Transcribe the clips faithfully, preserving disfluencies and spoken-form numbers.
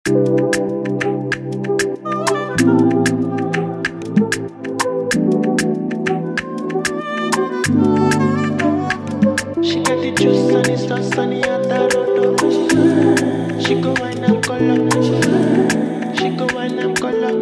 She got the juice and it's not sunny at the road. She go wine and color. She go wine and color.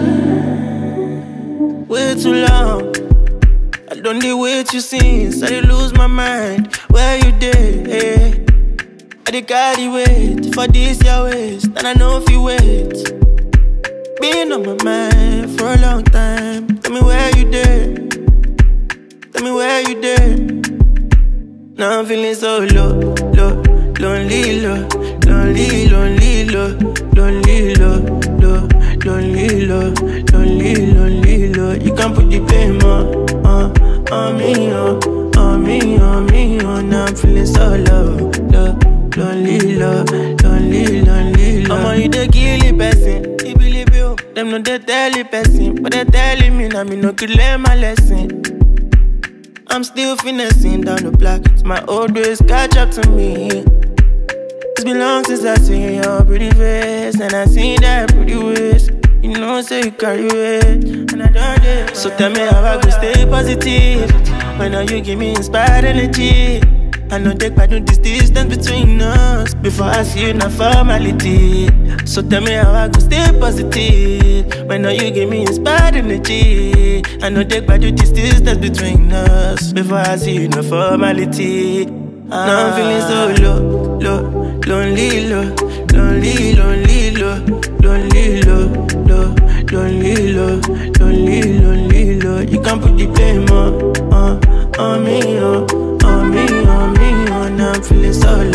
Way too long. I don't dey wait you since I dey lose my mind. Where you dey? Hey. I dey carry weight for this your waist, and I know if you wait. Been on my mind for a long time. Tell me where you dey. Tell me where you dey. Now I'm feeling so low, low, lonely, low, lonely, lonely, low, lonely, low, low, lonely, low, lonely, lonely, low. You can put the blame on, on, on me, on, on me, on me, on. Now I'm feeling so low, low, lonely, low, lonely, lonely, low. I'm on you the kill it person, you believe you. Them no they tell it person, but they telling me now me no could learn my lesson. I'm still finessing down the block, so my old ways catch up to me. It's been long since I seen your pretty face, and I seen that pretty waist. You know, say you carry weight, and I done it. So tell me how I go stay positive when now you give me inspired energy. I know take back this distance between us before I see you in a formality. So tell me how I go stay positive when now you give me inspired energy. I know take back this distance between us before I see you in a formality. Ah. Now I'm feeling so low, low, lonely, low, lonely, lonely, low, lonely, low, low, lonely, low, lonely, lonely, low. You can't put the blame on, on, on me, on, on me, on me, on. Now I'm feeling so low.